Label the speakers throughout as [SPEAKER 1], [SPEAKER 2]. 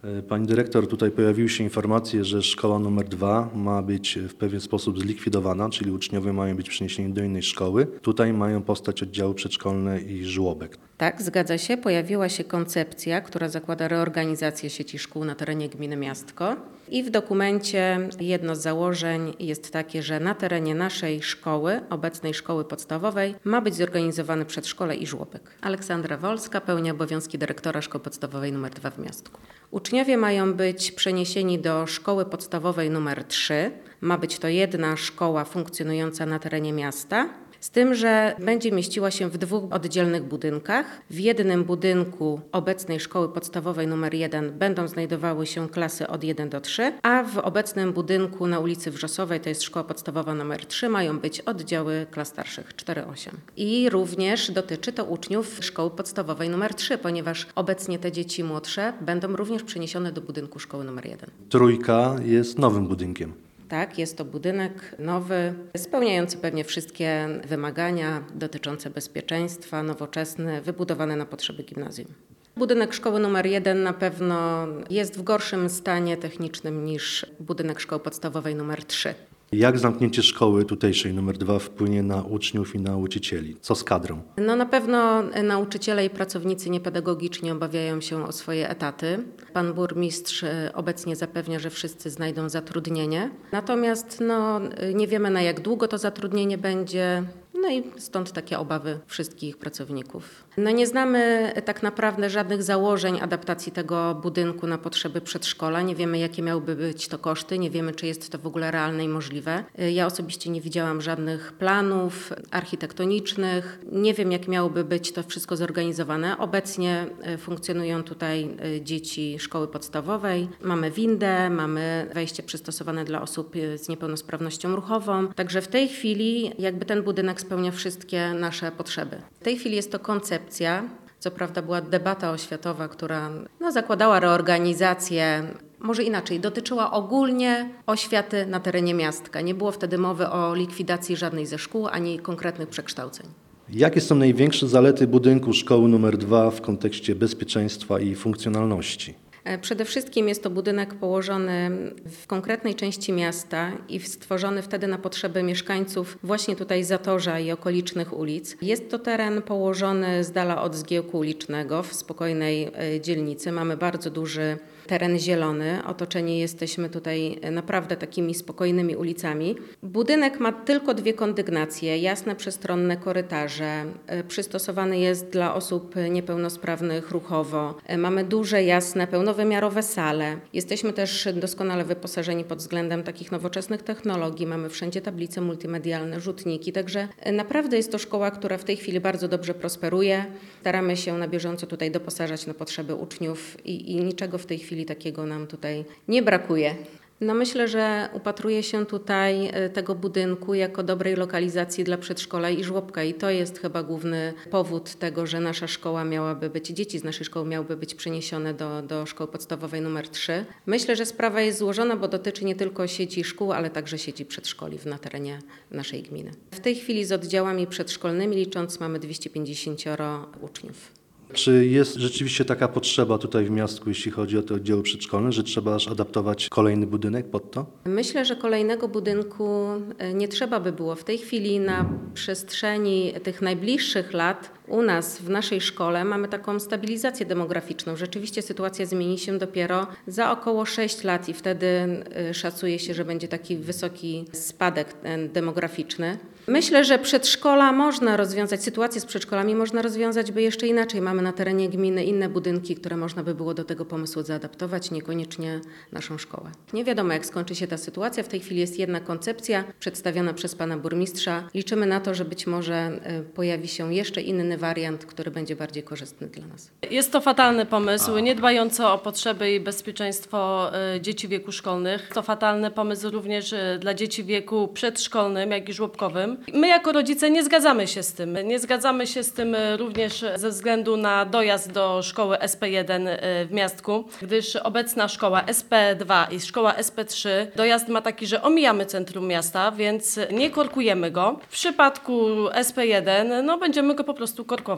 [SPEAKER 1] Pani dyrektor, tutaj pojawiły się informacje, że szkoła numer 2 ma być w pewien sposób zlikwidowana, czyli uczniowie mają być przeniesieni do innej szkoły. Tutaj mają powstać oddziały przedszkolne i żłobek.
[SPEAKER 2] Tak, zgadza się. Pojawiła się koncepcja, która zakłada reorganizację sieci szkół na terenie gminy Miastko. I w dokumencie jedno z założeń jest takie, że na terenie naszej szkoły, obecnej szkoły podstawowej, ma być zorganizowany przedszkole i żłobek. Aleksandra Wolska pełni obowiązki dyrektora szkoły podstawowej nr 2 w Miastku. Uczniowie mają być przeniesieni do szkoły podstawowej nr 3. Ma być to jedna szkoła funkcjonująca na terenie miasta. Z tym, że będzie mieściła się w 2 oddzielnych budynkach. W jednym budynku obecnej szkoły podstawowej nr 1 będą znajdowały się klasy od 1 do 3, a w obecnym budynku na ulicy Wrzosowej, to jest szkoła podstawowa nr 3, mają być oddziały klas starszych 4-8. I również dotyczy to uczniów szkoły podstawowej nr 3, ponieważ obecnie te dzieci młodsze będą również przeniesione do budynku szkoły nr 1.
[SPEAKER 1] Trójka jest nowym budynkiem.
[SPEAKER 2] Tak, jest to budynek nowy, spełniający pewnie wszystkie wymagania dotyczące bezpieczeństwa, nowoczesny, wybudowany na potrzeby gimnazjum. Budynek szkoły nr 1 na pewno jest w gorszym stanie technicznym niż budynek szkoły podstawowej nr 3.
[SPEAKER 1] Jak zamknięcie szkoły tutejszej numer 2 wpłynie na uczniów i nauczycieli? Co z kadrą?
[SPEAKER 2] Na pewno nauczyciele i pracownicy niepedagogiczni obawiają się o swoje etaty. Pan burmistrz obecnie zapewnia, że wszyscy znajdą zatrudnienie. Natomiast nie wiemy, na jak długo to zatrudnienie będzie. I stąd takie obawy wszystkich pracowników. Nie znamy tak naprawdę żadnych założeń adaptacji tego budynku na potrzeby przedszkola. Nie wiemy, jakie miałyby być to koszty. Nie wiemy, czy jest to w ogóle realne i możliwe. Ja osobiście nie widziałam żadnych planów architektonicznych. Nie wiem, jak miałoby być to wszystko zorganizowane. Obecnie funkcjonują tutaj dzieci szkoły podstawowej. Mamy windę, mamy wejście przystosowane dla osób z niepełnosprawnością ruchową. Także w tej chwili jakby ten budynek spełnia wszystkie nasze potrzeby. W tej chwili jest to koncepcja. Co prawda była debata oświatowa, która zakładała reorganizację, może inaczej, dotyczyła ogólnie oświaty na terenie miastka. Nie było wtedy mowy o likwidacji żadnej ze szkół, ani konkretnych przekształceń.
[SPEAKER 1] Jakie są największe zalety budynku szkoły numer 2 w kontekście bezpieczeństwa i funkcjonalności?
[SPEAKER 2] Przede wszystkim jest to budynek położony w konkretnej części miasta i stworzony wtedy na potrzeby mieszkańców właśnie tutaj Zatorza i okolicznych ulic. Jest to teren położony z dala od zgiełku ulicznego w spokojnej dzielnicy. Mamy bardzo duży teren zielony, otoczeni jesteśmy tutaj naprawdę takimi spokojnymi ulicami. Budynek ma tylko 2 kondygnacje, jasne przestronne korytarze, przystosowany jest dla osób niepełnosprawnych ruchowo. Mamy duże, jasne, pełnowymiarowe sale. Jesteśmy też doskonale wyposażeni pod względem takich nowoczesnych technologii. Mamy wszędzie tablice multimedialne, rzutniki, także naprawdę jest to szkoła, która w tej chwili bardzo dobrze prosperuje. Staramy się na bieżąco tutaj doposażać na potrzeby uczniów i niczego w tej chwili takiego nam tutaj nie brakuje. Myślę, że upatruje się tutaj tego budynku jako dobrej lokalizacji dla przedszkola i żłobka i to jest chyba główny powód tego, że nasza szkoła miałaby być, dzieci z naszej szkoły miałyby być przeniesione do szkoły podstawowej nr 3. Myślę, że sprawa jest złożona, bo dotyczy nie tylko sieci szkół, ale także sieci przedszkoli na terenie naszej gminy. W tej chwili z oddziałami przedszkolnymi licząc mamy 250 uczniów.
[SPEAKER 1] Czy jest rzeczywiście taka potrzeba tutaj w miastku, jeśli chodzi o te oddziały przedszkolne, że trzeba aż adaptować kolejny budynek pod to?
[SPEAKER 2] Myślę, że kolejnego budynku nie trzeba by było. W tej chwili na przestrzeni tych najbliższych lat u nas w naszej szkole mamy taką stabilizację demograficzną. Rzeczywiście sytuacja zmieni się dopiero za około 6 lat i wtedy szacuje się, że będzie taki wysoki spadek demograficzny. Myślę, że przedszkola można rozwiązać, sytuację z przedszkolami można rozwiązać by jeszcze inaczej. Mamy na terenie gminy inne budynki, które można by było do tego pomysłu zaadaptować, niekoniecznie naszą szkołę. Nie wiadomo, jak skończy się ta sytuacja. W tej chwili jest jedna koncepcja przedstawiona przez pana burmistrza. Liczymy na to, że być może pojawi się jeszcze inny wariant, który będzie bardziej korzystny dla nas.
[SPEAKER 3] Jest to fatalny pomysł, nie dbający o potrzeby i bezpieczeństwo dzieci w wieku szkolnych. To fatalny pomysł również dla dzieci w wieku przedszkolnym, jak i żłobkowym. My jako rodzice nie zgadzamy się z tym. Nie zgadzamy się z tym również ze względu na dojazd do szkoły SP1 w Miastku, gdyż obecna szkoła SP2 i szkoła SP3 dojazd ma taki, że omijamy centrum miasta, więc nie korkujemy go. W przypadku SP1 będziemy go po prostu korkować.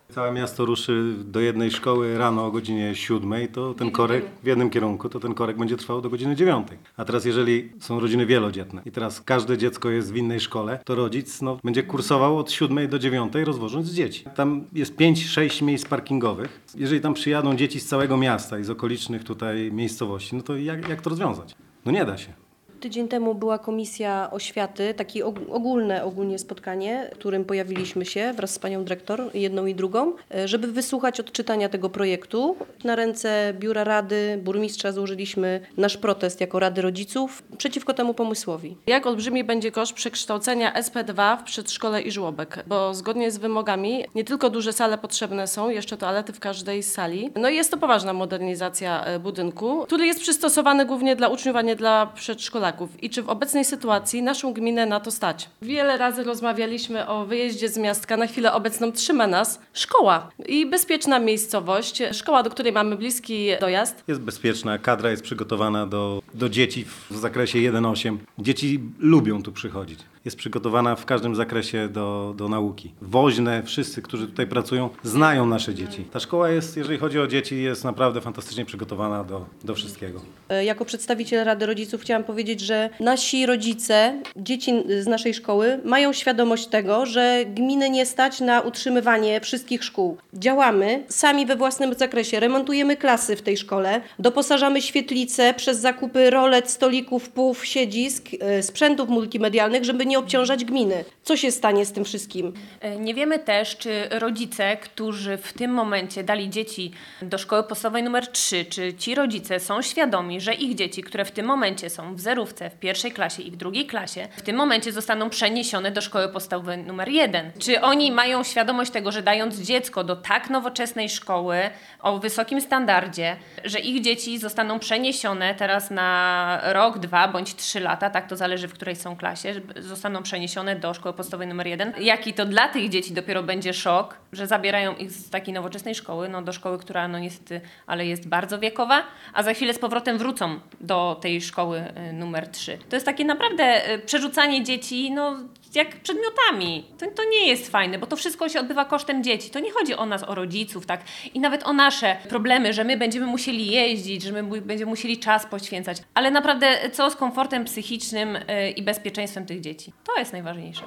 [SPEAKER 4] Całe miasto ruszy do jednej szkoły rano o godzinie 7, to ten korek w jednym kierunku, to ten korek będzie trwał do godziny 9. A teraz jeżeli są rodziny wielodzietne i teraz każde dziecko jest w innej szkole, to rodzic będzie kursował od 7 do 9, rozwożąc dzieci. Tam jest 5-6 miejsc parkingowych. Jeżeli tam przyjadą dzieci z całego miasta i z okolicznych tutaj miejscowości, no to jak to rozwiązać? No nie da się.
[SPEAKER 5] Tydzień temu była Komisja Oświaty, takie ogólnie spotkanie, w którym pojawiliśmy się wraz z panią dyrektor, jedną i drugą, żeby wysłuchać odczytania tego projektu. Na ręce Biura Rady, burmistrza złożyliśmy nasz protest jako Rady Rodziców przeciwko temu pomysłowi.
[SPEAKER 3] Jak olbrzymi będzie koszt przekształcenia SP2 w przedszkole i żłobek? Bo zgodnie z wymogami nie tylko duże sale potrzebne są, jeszcze toalety w każdej sali. No i jest to poważna modernizacja budynku, który jest przystosowany głównie dla uczniów, a nie dla przedszkolaków. I czy w obecnej sytuacji naszą gminę na to stać? Wiele razy rozmawialiśmy o wyjeździe z miastka. Na chwilę obecną trzyma nas szkoła i bezpieczna miejscowość. Szkoła, do której mamy bliski dojazd.
[SPEAKER 4] Jest bezpieczna, kadra jest przygotowana do dzieci w zakresie 1-8. Dzieci lubią tu przychodzić. Jest przygotowana w każdym zakresie do nauki. Woźne, wszyscy, którzy tutaj pracują, znają nasze dzieci. Ta szkoła jest, jeżeli chodzi o dzieci, jest naprawdę fantastycznie przygotowana do wszystkiego.
[SPEAKER 5] Jako przedstawiciel Rady Rodziców chciałam powiedzieć, że nasi rodzice, dzieci z naszej szkoły mają świadomość tego, że gminy nie stać na utrzymywanie wszystkich szkół. Działamy sami we własnym zakresie, remontujemy klasy w tej szkole, doposażamy świetlice przez zakupy rolet, stolików, pów, siedzisk, sprzętów multimedialnych, żeby nie obciążać gminy. Co się stanie z tym wszystkim?
[SPEAKER 6] Nie wiemy też, czy rodzice, którzy w tym momencie dali dzieci do szkoły podstawowej numer 3, czy ci rodzice są świadomi, że ich dzieci, które w tym momencie są w zerówce, w pierwszej klasie i w drugiej klasie, w tym momencie zostaną przeniesione do szkoły podstawowej numer 1. Czy oni mają świadomość tego, że dając dziecko do tak nowoczesnej szkoły o wysokim standardzie, że ich dzieci zostaną przeniesione teraz na rok, 2 bądź 3 lata, tak to zależy w której są klasie, zostaną przeniesione do szkoły podstawowej numer 1. Jaki to dla tych dzieci dopiero będzie szok, że zabierają ich z takiej nowoczesnej szkoły, do szkoły, która niestety, ale jest bardzo wiekowa, a za chwilę z powrotem wrócą do tej szkoły numer 3. To jest takie naprawdę przerzucanie dzieci, jak przedmiotami. To nie jest fajne, bo to wszystko się odbywa kosztem dzieci. To nie chodzi o nas, o rodziców, tak? I nawet o nasze problemy, że my będziemy musieli jeździć, że my będziemy musieli czas poświęcać. Ale naprawdę co z komfortem psychicznym i bezpieczeństwem tych dzieci? To jest najważniejsze.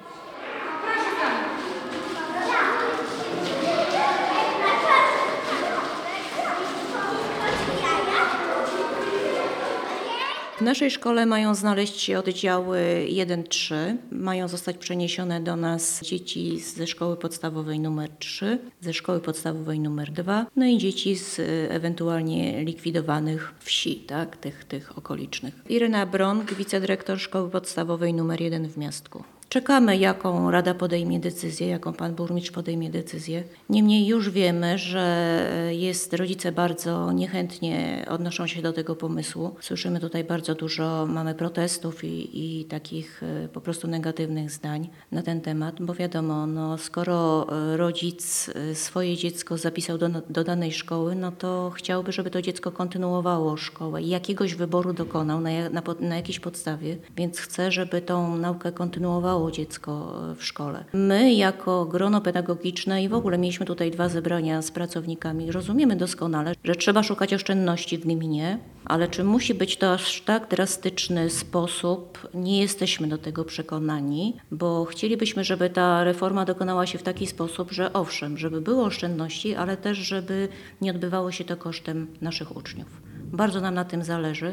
[SPEAKER 7] W naszej szkole mają znaleźć się oddziały 1-3, mają zostać przeniesione do nas dzieci ze szkoły podstawowej numer 3, ze szkoły podstawowej numer 2, no i dzieci z ewentualnie likwidowanych wsi, tak, tych okolicznych. Irena Bronk, wicedyrektor szkoły podstawowej numer 1 w Miastku. Czekamy, jaką Rada podejmie decyzję, jaką pan burmistrz podejmie decyzję. Niemniej już wiemy, że rodzice bardzo niechętnie odnoszą się do tego pomysłu. Słyszymy tutaj bardzo dużo, mamy protestów i takich po prostu negatywnych zdań na ten temat, bo wiadomo, skoro rodzic swoje dziecko zapisał do danej szkoły, to chciałby, żeby to dziecko kontynuowało szkołę i jakiegoś wyboru dokonał na jakiejś podstawie, więc chce, żeby tą naukę kontynuowało dziecko w szkole. My jako grono pedagogiczne i w ogóle mieliśmy tutaj 2 zebrania z pracownikami, rozumiemy doskonale, że trzeba szukać oszczędności w gminie, ale czy musi być to aż tak drastyczny sposób, nie jesteśmy do tego przekonani, bo chcielibyśmy, żeby ta reforma dokonała się w taki sposób, że owszem, żeby były oszczędności, ale też żeby nie odbywało się to kosztem naszych uczniów. Bardzo nam na tym zależy,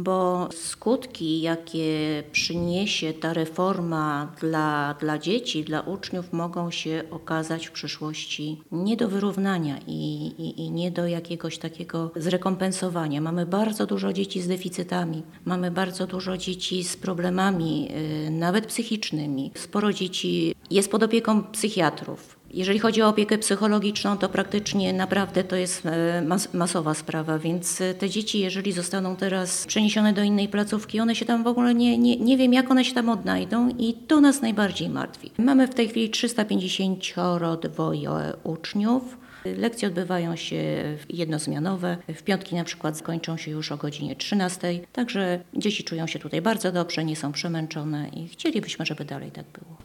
[SPEAKER 7] bo skutki, jakie przyniesie ta reforma dla dzieci, dla uczniów, mogą się okazać w przyszłości nie do wyrównania i nie do jakiegoś takiego zrekompensowania. Mamy bardzo dużo dzieci z deficytami, mamy bardzo dużo dzieci z problemami, nawet psychicznymi. Sporo dzieci jest pod opieką psychiatrów. Jeżeli chodzi o opiekę psychologiczną, to praktycznie naprawdę to jest masowa sprawa, więc te dzieci, jeżeli zostaną teraz przeniesione do innej placówki, one się tam w ogóle nie wiem, jak one się tam odnajdą i to nas najbardziej martwi. Mamy w tej chwili 352 uczniów. Lekcje odbywają się jednozmianowe. W piątki na przykład kończą się już o godzinie 13. Także dzieci czują się tutaj bardzo dobrze, nie są przemęczone i chcielibyśmy, żeby dalej tak było.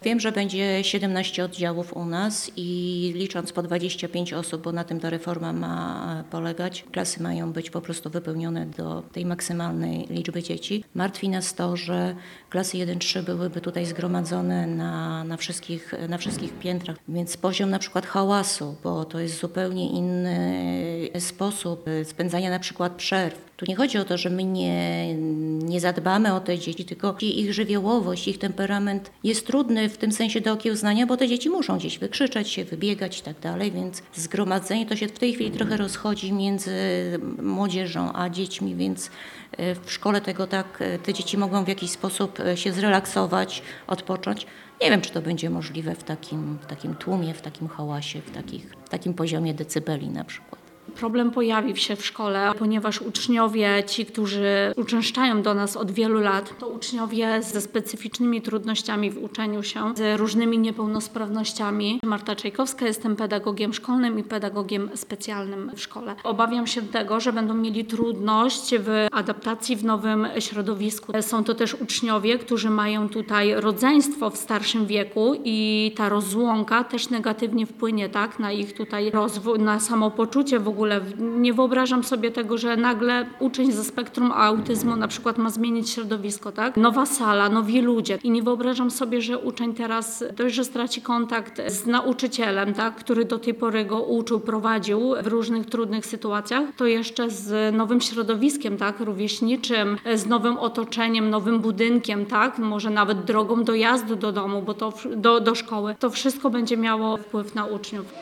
[SPEAKER 7] Wiem, że będzie 17 oddziałów u nas i licząc po 25 osób, bo na tym ta reforma ma polegać, klasy mają być po prostu wypełnione do tej maksymalnej liczby dzieci. Martwi nas to, że klasy 1-3 byłyby tutaj zgromadzone na wszystkich piętrach, więc poziom na przykład hałasu, bo to jest zupełnie inny sposób spędzania na przykład przerw. Tu nie chodzi o to, że my nie zadbamy o te dzieci, tylko ich żywiołowość, ich temperament jest trudny w tym sensie do okiełznania, bo te dzieci muszą gdzieś wykrzyczeć się, wybiegać i tak dalej, więc zgromadzenie to się w tej chwili trochę rozchodzi między młodzieżą a dziećmi, więc w szkole te dzieci mogą w jakiś sposób się zrelaksować, odpocząć. Nie wiem, czy to będzie możliwe w takim tłumie, w takim hałasie, w takim poziomie decybeli na przykład.
[SPEAKER 8] Problem pojawił się w szkole, ponieważ uczniowie, ci, którzy uczęszczają do nas od wielu lat, to uczniowie ze specyficznymi trudnościami w uczeniu się, z różnymi niepełnosprawnościami. Marta Czajkowska, jestem pedagogiem szkolnym i pedagogiem specjalnym w szkole. Obawiam się tego, że będą mieli trudność w adaptacji w nowym środowisku. Są to też uczniowie, którzy mają tutaj rodzeństwo w starszym wieku i ta rozłąka też negatywnie wpłynie na ich tutaj rozwój, na samopoczucie w ogóle. Nie wyobrażam sobie tego, że nagle uczeń ze spektrum autyzmu na przykład ma zmienić środowisko, tak? Nowa sala, nowi ludzie. I nie wyobrażam sobie, że uczeń teraz dość, że straci kontakt z nauczycielem, tak? Który do tej pory go uczył, prowadził w różnych trudnych sytuacjach, to jeszcze z nowym środowiskiem, tak? Rówieśniczym, z nowym otoczeniem, nowym budynkiem, tak? Może nawet drogą dojazdu do domu, bo to do szkoły. To wszystko będzie miało wpływ na uczniów.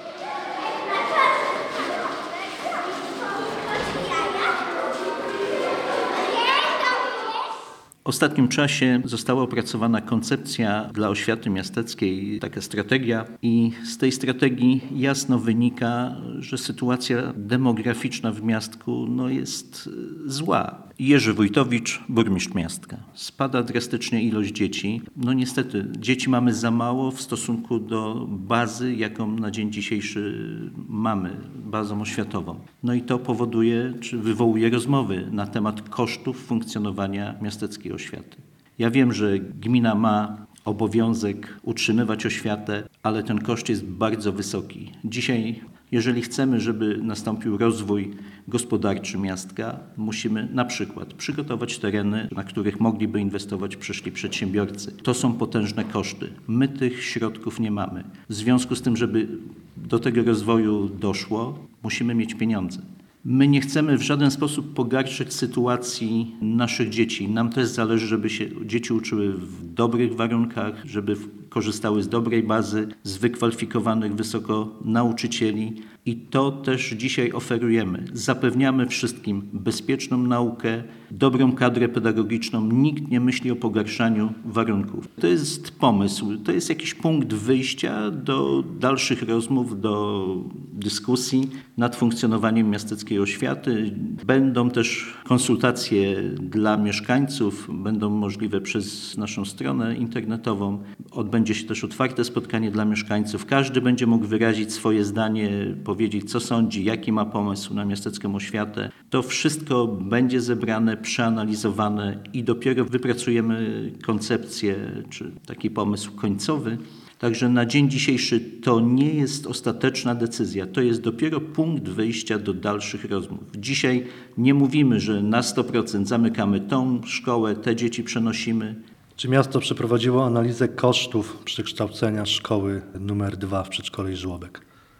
[SPEAKER 9] W ostatnim czasie została opracowana koncepcja dla oświaty miasteckiej, taka strategia i z tej strategii jasno wynika, że sytuacja demograficzna w miastku jest zła. Jerzy Wójtowicz, burmistrz miastka. Spada drastycznie ilość dzieci. Niestety, dzieci mamy za mało w stosunku do bazy, jaką na dzień dzisiejszy mamy, bazą oświatową. I to powoduje, czy wywołuje rozmowy na temat kosztów funkcjonowania miasteckiej oświaty. Ja wiem, że gmina ma obowiązek utrzymywać oświatę, ale ten koszt jest bardzo wysoki. Dzisiaj, jeżeli chcemy, żeby nastąpił rozwój gospodarczy miastka, musimy na przykład przygotować tereny, na których mogliby inwestować przyszli przedsiębiorcy. To są potężne koszty. My tych środków nie mamy. W związku z tym, żeby do tego rozwoju doszło, musimy mieć pieniądze. My nie chcemy w żaden sposób pogarszać sytuacji naszych dzieci. Nam też zależy, żeby się dzieci uczyły w dobrych warunkach, żeby korzystały z dobrej bazy, z wykwalifikowanych wysoko nauczycieli i to też dzisiaj oferujemy. Zapewniamy wszystkim bezpieczną naukę, dobrą kadrę pedagogiczną. Nikt nie myśli o pogarszaniu warunków. To jest pomysł, to jest jakiś punkt wyjścia do dalszych rozmów, do dyskusji nad funkcjonowaniem miasteckiej oświaty. Będą też konsultacje dla mieszkańców, będą możliwe przez naszą stronę internetową. Odbędzie się też otwarte spotkanie dla mieszkańców. Każdy będzie mógł wyrazić swoje zdanie, powiedzieć, co sądzi, jaki ma pomysł na miastecką oświatę. To wszystko będzie zebrane, przeanalizowane i dopiero wypracujemy koncepcję czy taki pomysł końcowy. Także na dzień dzisiejszy to nie jest ostateczna decyzja, to jest dopiero punkt wyjścia do dalszych rozmów. Dzisiaj nie mówimy, że na 100% zamykamy tą szkołę, te dzieci przenosimy.
[SPEAKER 1] Czy miasto przeprowadziło analizę kosztów przekształcenia szkoły numer 2 w przedszkole i żłobek?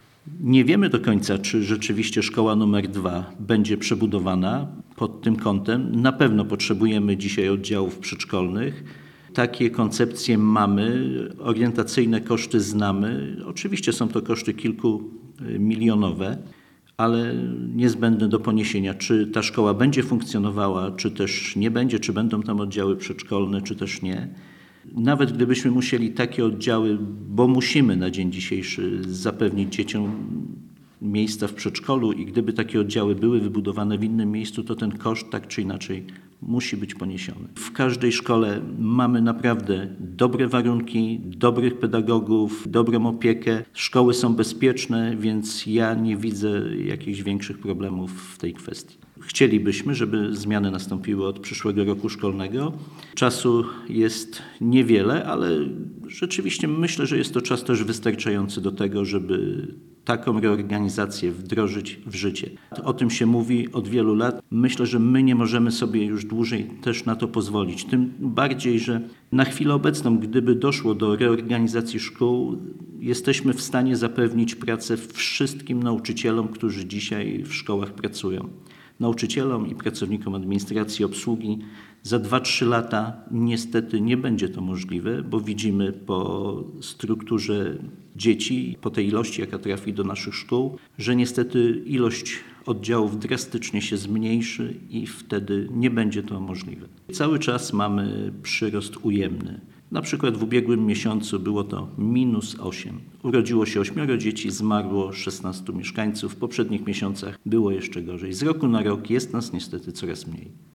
[SPEAKER 9] Nie wiemy do końca, czy rzeczywiście szkoła numer 2 będzie przebudowana pod tym kątem. Na pewno potrzebujemy dzisiaj oddziałów przedszkolnych. Takie koncepcje mamy, orientacyjne koszty znamy. Oczywiście są to koszty kilkumilionowe, ale niezbędne do poniesienia. Czy ta szkoła będzie funkcjonowała, czy też nie będzie, czy będą tam oddziały przedszkolne, czy też nie. Nawet gdybyśmy musieli takie oddziały, bo musimy na dzień dzisiejszy zapewnić dzieciom miejsca w przedszkolu i gdyby takie oddziały były wybudowane w innym miejscu, to ten koszt tak czy inaczej musi być poniesiony. W każdej szkole mamy naprawdę dobre warunki, dobrych pedagogów, dobrą opiekę. Szkoły są bezpieczne, więc ja nie widzę jakichś większych problemów w tej kwestii. Chcielibyśmy, żeby zmiany nastąpiły od przyszłego roku szkolnego. Czasu jest niewiele, ale rzeczywiście myślę, że jest to czas też wystarczający do tego, żeby taką reorganizację wdrożyć w życie. O tym się mówi od wielu lat. Myślę, że my nie możemy sobie już dłużej też na to pozwolić. Tym bardziej, że na chwilę obecną, gdyby doszło do reorganizacji szkół, jesteśmy w stanie zapewnić pracę wszystkim nauczycielom, którzy dzisiaj w szkołach pracują. Nauczycielom i pracownikom administracji, obsługi. Za 2-3 lata niestety nie będzie to możliwe, bo widzimy po strukturze dzieci, po tej ilości, jaka trafi do naszych szkół, że niestety ilość oddziałów drastycznie się zmniejszy i wtedy nie będzie to możliwe. Cały czas mamy przyrost ujemny. Na przykład w ubiegłym miesiącu było to -8. Urodziło się 8 dzieci, zmarło 16 mieszkańców. W poprzednich miesiącach było jeszcze gorzej. Z roku na rok jest nas niestety coraz mniej.